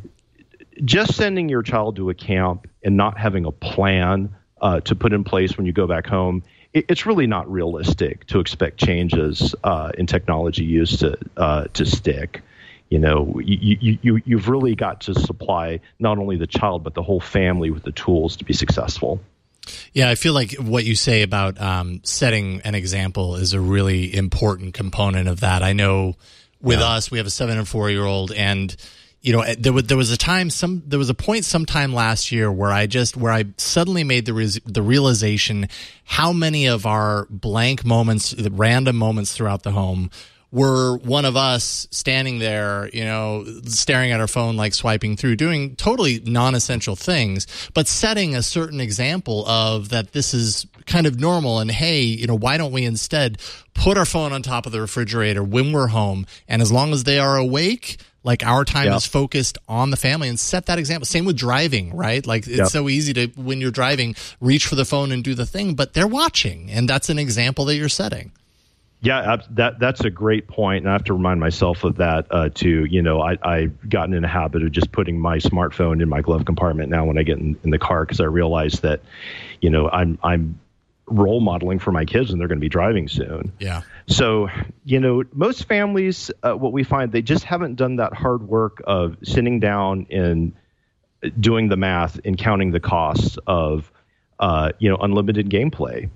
just sending your child to a camp and not having a plan uh, to put in place when you go back home, it's really not realistic to expect changes uh, in technology use to uh, to stick. You know, you, you, you've really got to supply not only the child, but the whole family with the tools to be successful. Yeah, I feel like what you say about um, setting an example is a really important component of that. I know with yeah. us, we have a seven and four year old, and you know, there was there was a time, some there was a point sometime last year where I just where I suddenly made the res, the realization how many of our blank moments, the random moments throughout the home, were one of us standing there, you know, staring at our phone, like swiping through, doing totally non-essential things, but setting a certain example of that this is kind of normal. And hey, you know, why don't we instead put our phone on top of the refrigerator when we're home, and as long as they are awake, like our time yep. is focused on the family, and set that example. Same with driving, right? Like it's yep. so easy to, when you're driving, reach for the phone and do the thing, but they're watching, and that's an example that you're setting. Yeah, that that's a great point, and I have to remind myself of that uh, too. You know, I I've gotten in a habit of just putting my smartphone in my glove compartment now when I get in, in the car, because I realize that, you know, I'm I'm role modeling for my kids, and they're going to be driving soon. Yeah. So, you know, most families, uh, what we find, they just haven't done that hard work of sitting down and doing the math and counting the costs of, uh, you know, unlimited gameplay.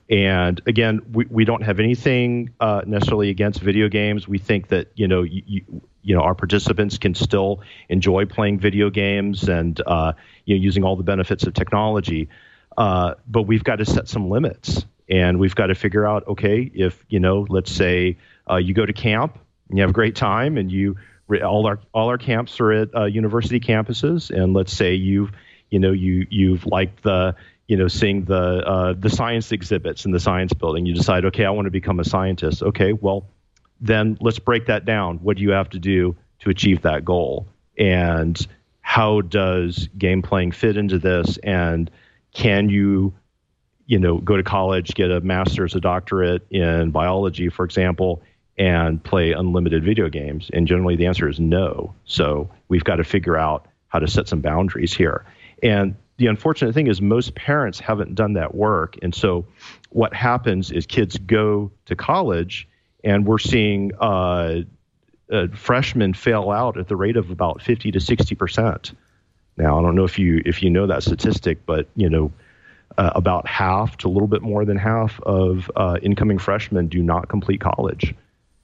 And again, we, we don't have anything uh, necessarily against video games. We think that, you know, you, you, you know, our participants can still enjoy playing video games and, uh, you know, using all the benefits of technology. Uh, but we've got to set some limits, and we've got to figure out, okay, if, you know, let's say uh, you go to camp and you have a great time, and you all our all our camps are at uh, university campuses, and let's say you've, you know, you you've liked the, you know, seeing the uh, the science exhibits in the science building. You decide, okay, I want to become a scientist. Okay, well, then let's break that down. What do you have to do to achieve that goal? And how does game playing fit into this? And can you, you know, go to college, get a master's, a doctorate in biology, for example, and play unlimited video games? And generally the answer is no. So we've got to figure out how to set some boundaries here. And the unfortunate thing is most parents haven't done that work. And so what happens is kids go to college, and we're seeing uh, uh, freshmen fail out at the rate of about fifty to sixty percent. Now, I don't know if you if you know that statistic, but, you know, uh, about half to a little bit more than half of uh, incoming freshmen do not complete college.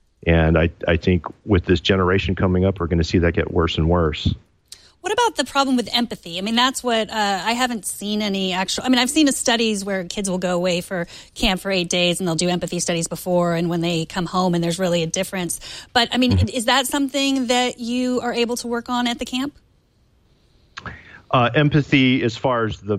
And I, I think with this generation coming up, we're going to see that get worse and worse. What about the problem with empathy? I mean, that's what uh, I haven't seen any actual. I mean, I've seen studies where kids will go away for camp for eight days and they'll do empathy studies before, and when they come home, and there's really a difference. But I mean, mm-hmm. is that something that you are able to work on at the camp? Uh, empathy, as far as the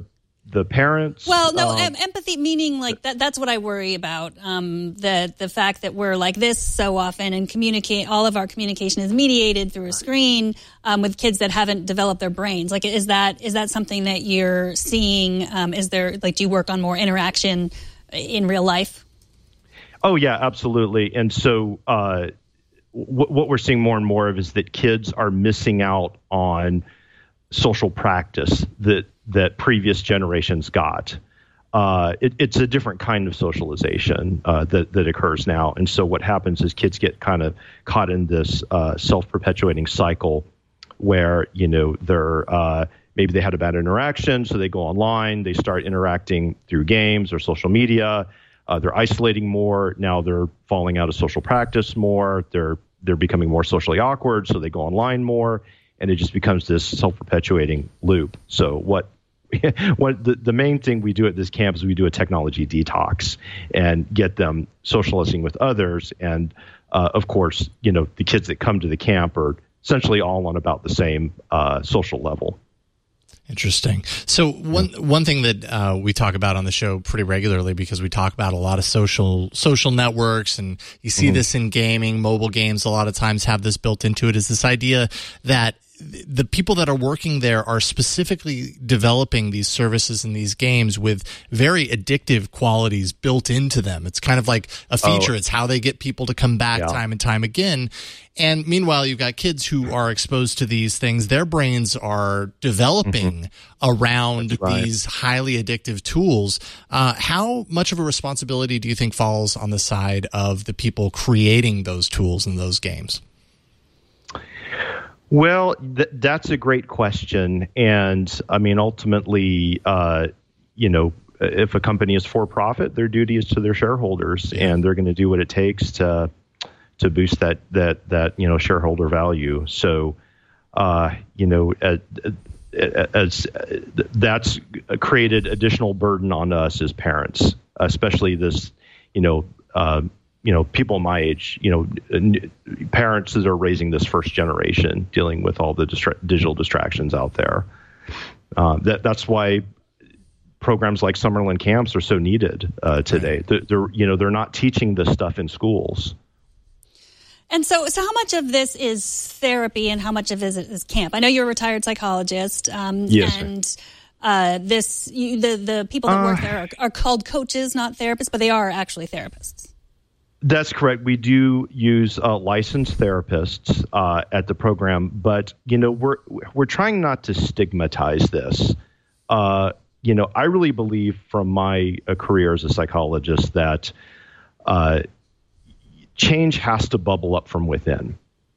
the parents. Well, no, um, em- empathy meaning like that. That's what I worry about. Um, the the fact that we're like this so often, and communicate. All of our communication is mediated through a screen um, with kids that haven't developed their brains. Like, is that is that something that you're seeing? Um, is there like, do you work on more interaction in real life? Oh yeah, absolutely. And so uh, w- what we're seeing more and more of is that kids are missing out on social practice that that previous generations got. Uh, it, it's a different kind of socialization uh, that that occurs now, and so what happens is kids get kind of caught in this uh, self-perpetuating cycle, where you know they're uh, maybe they had a bad interaction, so they go online, they start interacting through games or social media. Uh, they're isolating more. Now they're falling out of social practice more. They're they're becoming more socially awkward, so they go online more, and it just becomes this self-perpetuating loop. So what what the, the main thing we do at this camp is we do a technology detox and get them socializing with others. And uh, of course, you know, the kids that come to the camp are essentially all on about the same uh, social level. Interesting. So one one thing that uh, we talk about on the show pretty regularly, because we talk about a lot of social social networks, and you see mm-hmm. this in gaming, mobile games a lot of times have this built into it, is this idea that the people that are working there are specifically developing these services and these games with very addictive qualities built into them. It's kind of like a feature. Oh. It's how they get people to come back yeah. time and time again. And meanwhile, you've got kids who are exposed to these things. Their brains are developing mm-hmm. around right. these highly addictive tools. Uh, how much of a responsibility do you think falls on the side of the people creating those tools and those games? Well, th- that's a great question. And I mean, ultimately, uh, you know, if a company is for profit, their duty is to their shareholders, yeah. and they're going to do what it takes to to boost that that that you know shareholder value. So, uh, you know, as, as that's created additional burden on us as parents, especially this, you know. Uh, you know, people my age, you know, parents that are raising this first generation, dealing with all the distra- digital distractions out there. Uh, that that's why programs like Summerlin camps are so needed uh, today. They're, they're, you know, they're not teaching this stuff in schools. And so, so how much of this is therapy, and how much of it is camp? I know you're a retired psychologist, um, yes, and uh, this you, the the people that uh, work there are, are called coaches, not therapists, but they are actually therapists. That's correct. We do use uh, licensed therapists uh, at the program, but you know we're we're trying not to stigmatize this. Uh, you know, I really believe from my uh, career as a psychologist that uh, change has to bubble up from within.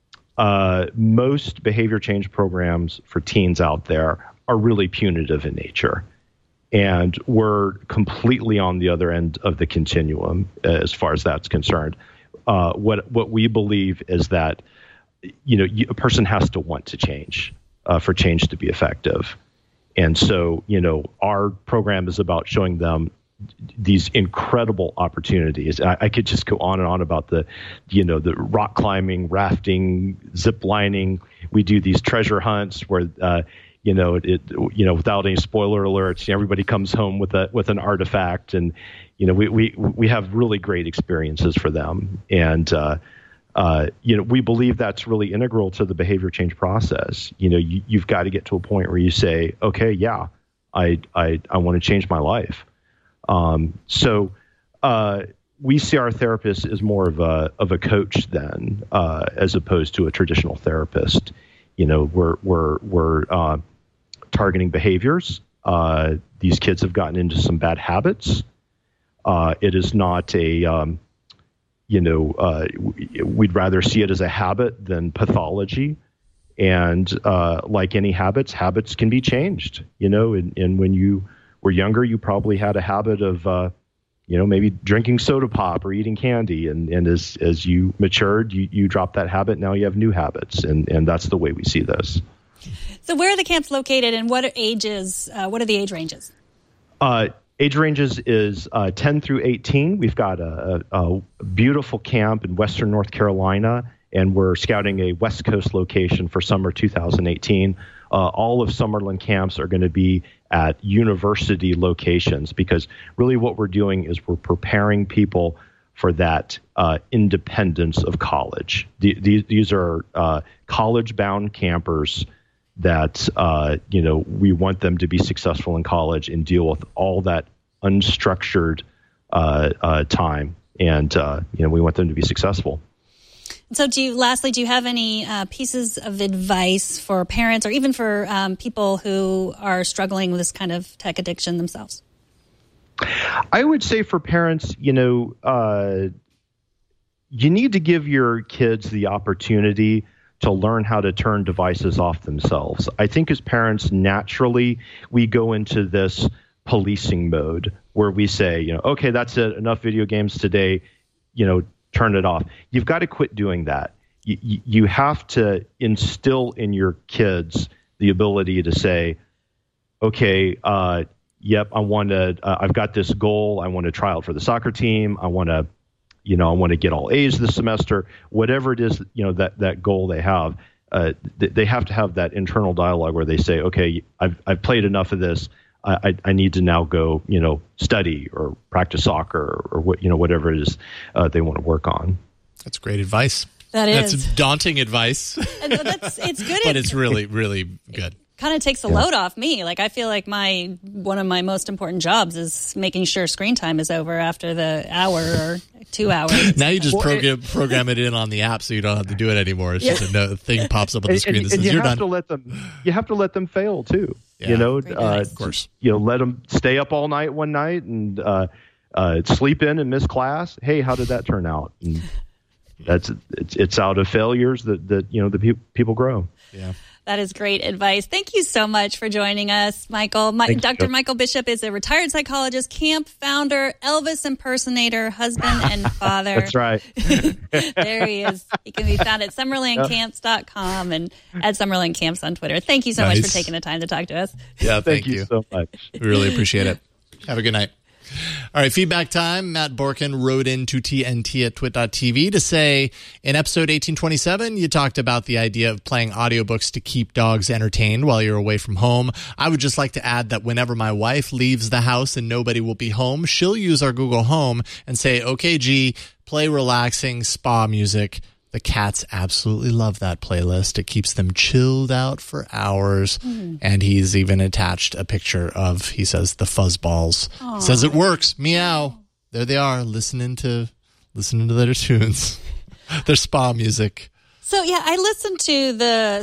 Uh, most behavior change programs for teens out there are really punitive in nature. And we're completely on the other end of the continuum as far as that's concerned. Uh, what what we believe is that, you know, you, a person has to want to change uh, for change to be effective. And so, you know, our program is about showing them these incredible opportunities. I, I could just go on and on about the, you know, the rock climbing, rafting, zip lining. We do these treasure hunts where, uh, You know, it, you know, without any spoiler alerts, everybody comes home with a with an artifact, and you know, we we we have really great experiences for them, and uh, uh, you know, we believe that's really integral to the behavior change process. You know, you, you've got to get to a point where you say, okay, yeah, I I I want to change my life. Um, so uh, we see our therapist as more of a of a coach then, uh, as opposed to a traditional therapist. You know, we're we're we're uh, targeting behaviors. Uh, these kids have gotten into some bad habits. Uh, it is not a, um, you know, uh, we'd rather see it as a habit than pathology. And uh, like any habits, habits can be changed. You know, and, and when you were younger, you probably had a habit of, uh, you know, maybe drinking soda pop or eating candy. And, and as as you matured, you, you dropped that habit. Now you have new habits. And, and that's the way we see this. So where are the camps located, and what are ages? Uh, what are the age ranges? Uh, age ranges is uh, ten through eighteen. We've got a, a, a beautiful camp in Western North Carolina, and we're scouting a West Coast location for summer two thousand eighteen. Uh, all of Summerlin camps are going to be at university locations, because really what we're doing is we're preparing people for that uh, independence of college. The, the, these are uh, college-bound campers that, uh, you know, we want them to be successful in college and deal with all that unstructured uh, uh, time. And, uh, you know, we want them to be successful. So do you, lastly, do you have any uh, pieces of advice for parents or even for um, people who are struggling with this kind of tech addiction themselves? I would say for parents, you know, uh, you need to give your kids the opportunity to learn how to turn devices off themselves. I think as parents, naturally, we go into this policing mode where we say, you know, okay, that's it, enough video games today, you know, turn it off. You've got to quit doing that. You, you have to instill in your kids the ability to say, okay, uh, yep, I want to, uh, I've got this goal. I want to try out for the soccer team. I want to, you know, I want to get all A's this semester, whatever it is, you know, that, that goal they have. Uh, th- they have to have that internal dialogue where they say, okay, I've, I've played enough of this. I, I need to now go, you know, study or practice soccer or, or what, you know, whatever it is uh, they want to work on. That's great advice. That is. That's daunting advice. And that's, it's good. But it's really, really good. Kind of takes the load off me. Like, I feel like my one of my most important jobs is making sure screen time is over after the hour or two hours. Now you just well, program, it, program it in on the app so you don't have to do it anymore. It's yeah. just a no, thing pops up on the screen and, that says and you you're have done. To let them, you have to let them fail too. Yeah. You know, uh, nice. Of course. You know, let them stay up all night one night and uh, uh, sleep in and miss class. Hey, how did that turn out? And that's it's, it's out of failures that that you know the pe- people grow. Yeah. That is great advice. Thank you so much for joining us, Michael. My, Doctor Michael Bishop is a retired psychologist, camp founder, Elvis impersonator, husband, and father. That's right. There he is. He can be found at summerland camps dot com and at Summerland Camps on Twitter. Thank you so nice. much for taking the time to talk to us. Yeah, thank, thank you. you so much. We really appreciate it. Have a good night. All right, feedback time. Matt Borkin wrote into T N T at twit dot t v to say, in episode eighteen twenty-seven, you talked about the idea of playing audiobooks to keep dogs entertained while you're away from home. I would just like to add that whenever my wife leaves the house and nobody will be home, she'll use our Google Home and say, okay, G, play relaxing spa music. The cats absolutely love that playlist. It keeps them chilled out for hours. Mm. And he's even attached a picture of, he says, the fuzzballs. Aww. Says it works. Meow. There they are, listening to listening to their tunes, their spa music. So, yeah, I listened to the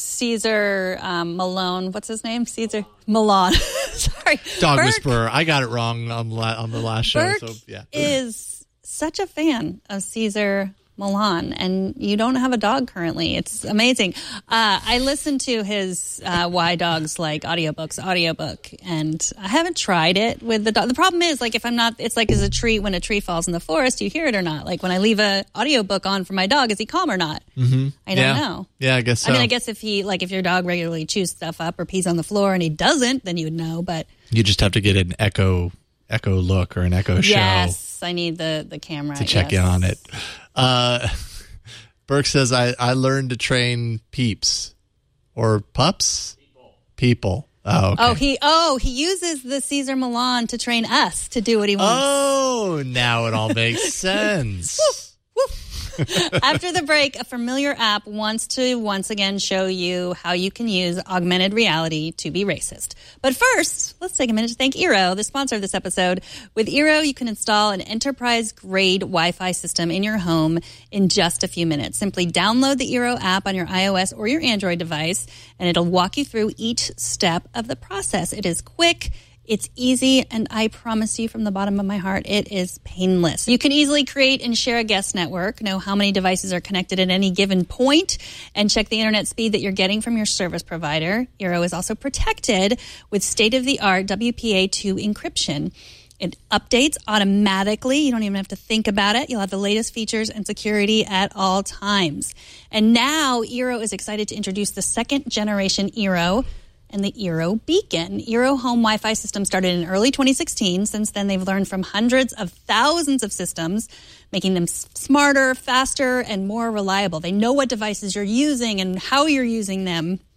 Caesar um, Malone. What's his name? Caesar Milan. Sorry. Dog Burke, Whisperer. I got it wrong on, la- on the last show. Burke so, yeah. is such a fan of Caesar Milan, and you don't have a dog currently. It's amazing. Uh, I listened to his uh, Why Dogs Like audiobooks audiobook, and I haven't tried it with the dog. The problem is, like, if I'm not, it's like as a tree, when a tree falls in the forest, you hear it or not. Like, when I leave a audiobook on for my dog, is he calm or not? Mm-hmm. I don't yeah. know. Yeah, I guess so. I mean, I guess if he, like, if your dog regularly chews stuff up or pees on the floor and he doesn't, then you would know, but. You just have to get an echo, echo look or an echo show. Yes, I need the, the camera. To check yes. in on it. Uh, Burke says, I, I learned to train peeps or pups? People. People. Oh, okay. Oh, he oh he uses the Caesar Milan to train us to do what he wants. Oh, now it all makes sense. After the break, a familiar app wants to once again show you how you can use augmented reality to be racist. But first, let's take a minute to thank Eero, the sponsor of this episode. With Eero, you can install an enterprise-grade Wi-Fi system in your home in just a few minutes. Simply download the Eero app on your iOS or your Android device, and it'll walk you through each step of the process. It is quick. It's easy, and I promise you from the bottom of my heart, it is painless. You can easily create and share a guest network, know how many devices are connected at any given point, and check the internet speed that you're getting from your service provider. Eero is also protected with state-of-the-art W P A two encryption. It updates automatically. You don't even have to think about it. You'll have the latest features and security at all times. And now Eero is excited to introduce the second generation Eero, and the Eero Beacon. Eero home Wi-Fi system started in early twenty sixteen. Since then, they've learned from hundreds of thousands of systems, making them smarter, faster, and more reliable. They know what devices you're using and how you're using them.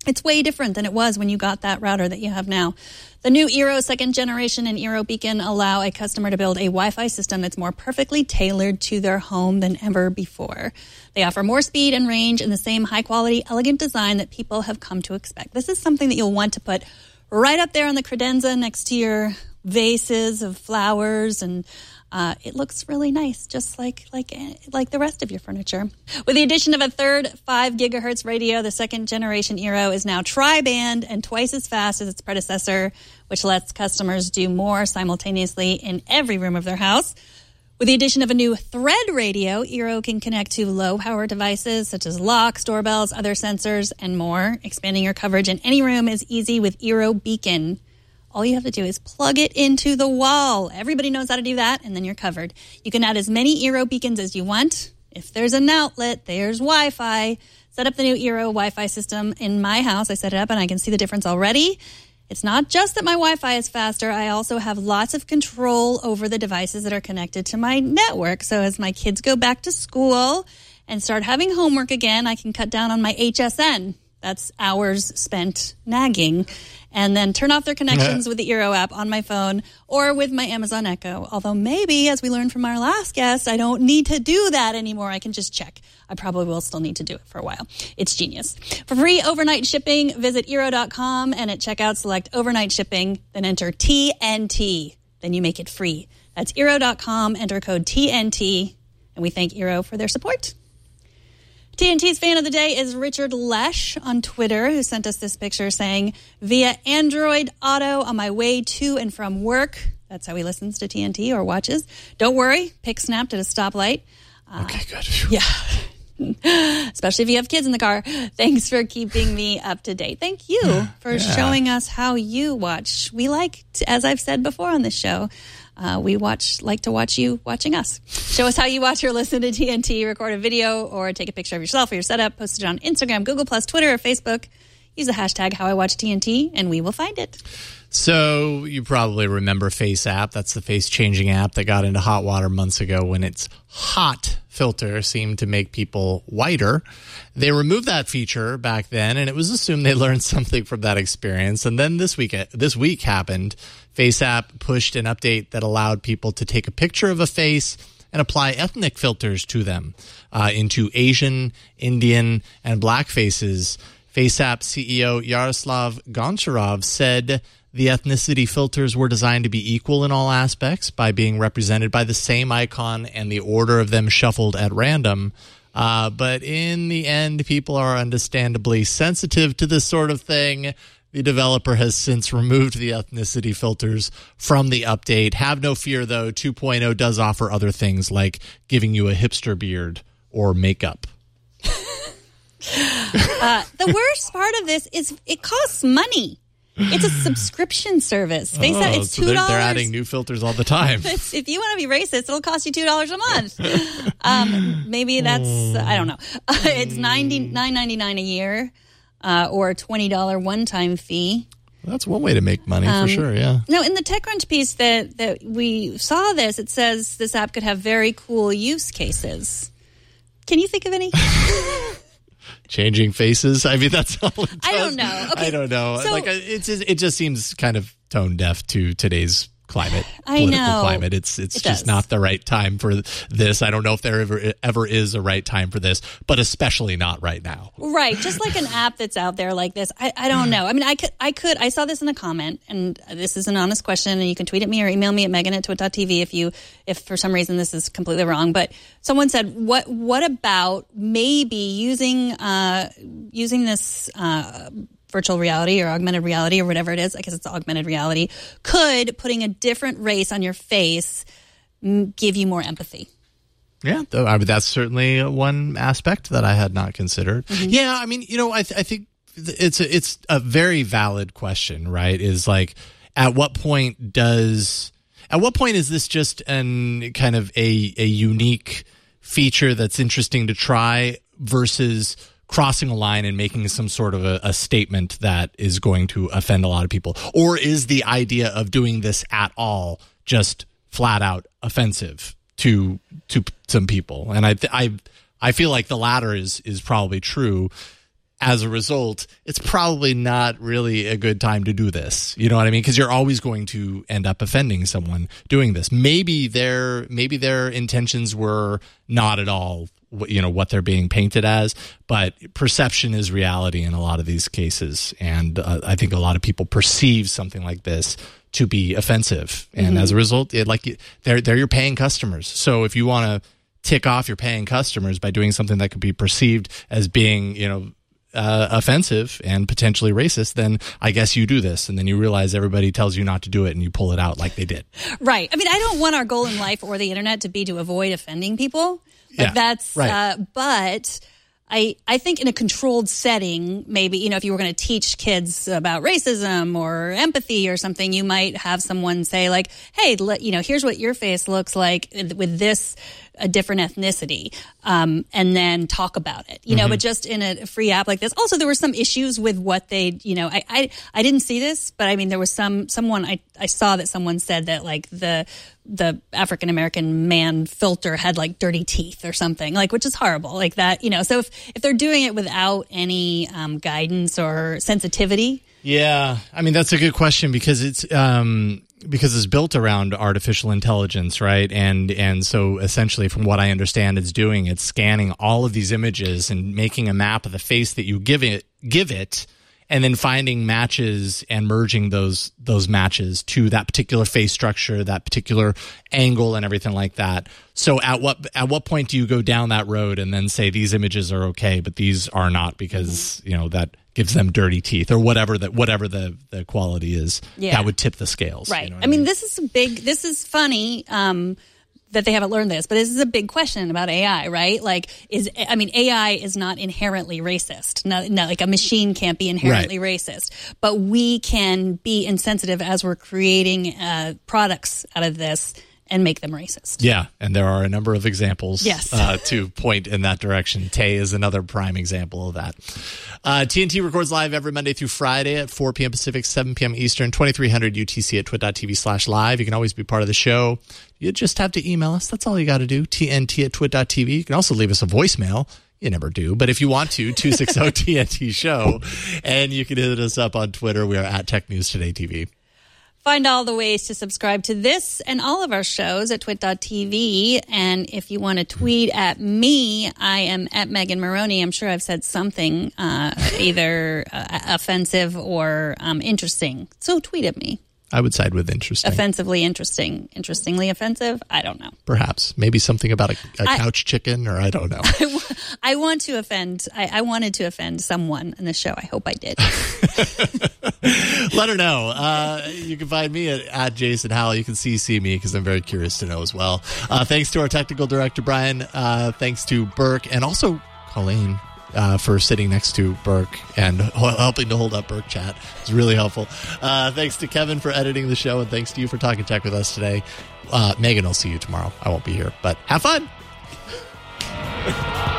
It's way different than it was when you got that router that you have now. The new Eero second generation and Eero Beacon allow a customer to build a Wi-Fi system that's more perfectly tailored to their home than ever before. They offer more speed and range in the same high-quality, elegant design that people have come to expect. This is something that you'll want to put right up there on the credenza next to your vases of flowers, and uh, it looks really nice, just like like like the rest of your furniture. With the addition of a third five gigahertz radio, the second generation Eero is now tri-band and twice as fast as its predecessor, which lets customers do more simultaneously in every room of their house. With the addition of a new thread radio, Eero can connect to low-power devices such as locks, doorbells, other sensors, and more. Expanding your coverage in any room is easy with Eero Beacon. All you have to do is plug it into the wall. Everybody knows how to do that, and then you're covered. You can add as many Eero Beacons as you want. If there's an outlet, there's Wi-Fi. Set up the new Eero Wi-Fi system in my house. I set it up, and I can see the difference already. It's not just that my Wi-Fi is faster. I also have lots of control over the devices that are connected to my network. So as my kids go back to school and start having homework again, I can cut down on my H S N. That's hours spent nagging. And then turn off their connections with the Eero app on my phone or with my Amazon Echo. Although maybe, as we learned from our last guest, I don't need to do that anymore. I can just check. I probably will still need to do it for a while. It's genius. For free overnight shipping, visit Eero dot com and at checkout select overnight shipping, then enter T N T. Then you make it free. That's Eero dot com, enter code T N T, and we thank Eero for their support. T N T's fan of the day is Richard Lesh on Twitter, who sent us this picture saying, via Android Auto on my way to and from work. That's how he listens to T N T or watches. Don't worry, pic snapped at a stoplight. Uh, Okay, good. yeah. Especially if you have kids in the car. Thanks for keeping me up to date. Thank you for Yeah. showing us how you watch. We like, to, as I've said before on this show, Uh, we watch like to watch you watching us. Show us how you watch or listen to T N T. Record a video or take a picture of yourself or your setup. Post it on Instagram, Google Plus, Twitter, or Facebook. Use the hashtag How I Watch T N T, and we will find it. So you probably remember Face App. That's the face-changing app that got into hot water months ago when its hot filter seemed to make people whiter. They removed that feature back then, and it was assumed they learned something from that experience. And then this week, this week happened. Face App pushed an update that allowed people to take a picture of a face and apply ethnic filters to them uh, into Asian, Indian, and black faces. Face App C E O Yaroslav Goncharov said the ethnicity filters were designed to be equal in all aspects by being represented by the same icon and the order of them shuffled at random. Uh, but in the end, people are understandably sensitive to this sort of thing. The developer has since removed the ethnicity filters from the update. Have no fear, though. two point oh does offer other things like giving you a hipster beard or makeup. uh, the worst part of this is it costs money. It's a subscription service. Face oh, it's so two dollars. They're, they're adding new filters all the time. It's, if you want to be racist, it'll cost you two dollars a month. Um, maybe that's, I don't know. Uh, it's ninety-nine ninety-nine a year. Uh, or a twenty dollars one-time fee. That's one way to make money um, for sure, yeah. No, in the TechCrunch piece that, that we saw this, it says this app could have very cool use cases. Can you think of any? Changing faces? I mean, that's all it does. I don't know. Okay, I don't know. so- like, it's just, it just seems kind of tone deaf to today's climate, I political know. climate. It's it's It just does. not the right time for this. I don't know if there ever ever is a right time for this, but especially not right now. Right, just like an app that's out there like this. I, I don't know. I mean, I could, I could, I saw this in a comment, and this is an honest question, and you can tweet at me or email me at megan at twit dot t v if you, if for some reason this is completely wrong. But someone said, what, what about maybe using, uh, using this, uh, virtual reality or augmented reality or whatever it is, I guess it's augmented reality, could putting a different race on your face m- give you more empathy? Yeah, though, I mean, that's certainly one aspect that I had not considered. Mm-hmm. Yeah, I mean, you know, I, th- I think it's a, it's a very valid question, right? Is like, at what point does, at what point is this just an kind of a, a unique feature that's interesting to try versus crossing a line and making some sort of a, a statement that is going to offend a lot of people? Or is the idea of doing this at all just flat out offensive to to some people? And I I I feel like the latter is is probably true. as a result, it's probably not really a good time to do this. You know what I mean? Because you're always going to end up offending someone doing this. Maybe their maybe their intentions were not at all, you know, what they're being painted as, but perception is reality in a lot of these cases, and uh, I think a lot of people perceive something like this to be offensive, and mm-hmm. as a result, it, like they're they're your paying customers. So if you want to tick off your paying customers by doing something that could be perceived as being, you know, Uh, offensive and potentially racist, then I guess you do this, and then you realize everybody tells you not to do it, and you pull it out like they did. Right. I mean, I don't want our goal in life or the internet to be to avoid offending people. Like yeah, that's right. uh, but I I think in a controlled setting, maybe, you know, if you were going to teach kids about racism or empathy or something, you might have someone say like, "Hey, let, you know, here's what your face looks like with this a different ethnicity," um, and then talk about it, you know, mm-hmm. but just in a free app like this. Also, there were some issues with what they, you know, I, I, I didn't see this, but I mean, there was some, someone, I, I saw that someone said that like the, the African-American man filter had like dirty teeth or something, like, which is horrible, like that, you know, so if, if they're doing it without any, um, guidance or sensitivity. Yeah. I mean, that's a good question because it's, um, because it's built around artificial intelligence, right? And and so essentially, from what I understand, it's doing, it's scanning all of these images and making a map of the face that you give it, give it, and then finding matches and merging those those matches to that particular face structure, that particular angle, and everything like that. So at what at what point do you go down that road and then say these images are okay, but these are not because, you know, that gives them dirty teeth or whatever that whatever the, the quality is, yeah. that would tip the scales. Right. You know I mean, mean, this is a big, this is funny um, that they haven't learned this, but this is a big question about A I, right? Like, is, I mean, A I is not inherently racist. Not, not like a machine can't be inherently right. racist, but we can be insensitive as we're creating uh, products out of this and make them racist. Yeah, and there are a number of examples yes. uh, to point in that direction. Tay is another prime example of that. Uh, T N T records live every Monday through Friday at four p.m. Pacific, seven p.m. Eastern, twenty-three hundred U T C at twit.tv slash live. You can always be part of the show. You just have to email us. That's all you got to do, T N T at twit.tv. You can also leave us a voicemail. You never do, but if you want to, two six zero T N T show. And you can hit us up on Twitter. We are at Tech News Today T V. Find all the ways to subscribe to this and all of our shows at twit.tv. And if you want to tweet at me, I am at Megan Maroney. I'm sure I've said something uh, either uh, offensive or um, interesting. So tweet at me. I would side with interesting. Offensively interesting. Interestingly offensive? I don't know. Perhaps. Maybe something about a, a I, couch chicken, or I don't know. I, I want to offend. I, I wanted to offend someone in the show. I hope I did. Let her know. Uh, you can find me at, at Jason Howell. You can C C me because I'm very curious to know as well. Uh, thanks to our technical director, Brian. Uh, thanks to Burke and also Colleen. Uh, for sitting next to Burke and helping to hold up Burke Chat. It's really helpful. Uh, thanks to Kevin for editing the show, and thanks to you for talking tech with us today. Uh, Megan will see you tomorrow. I won't be here, but have fun.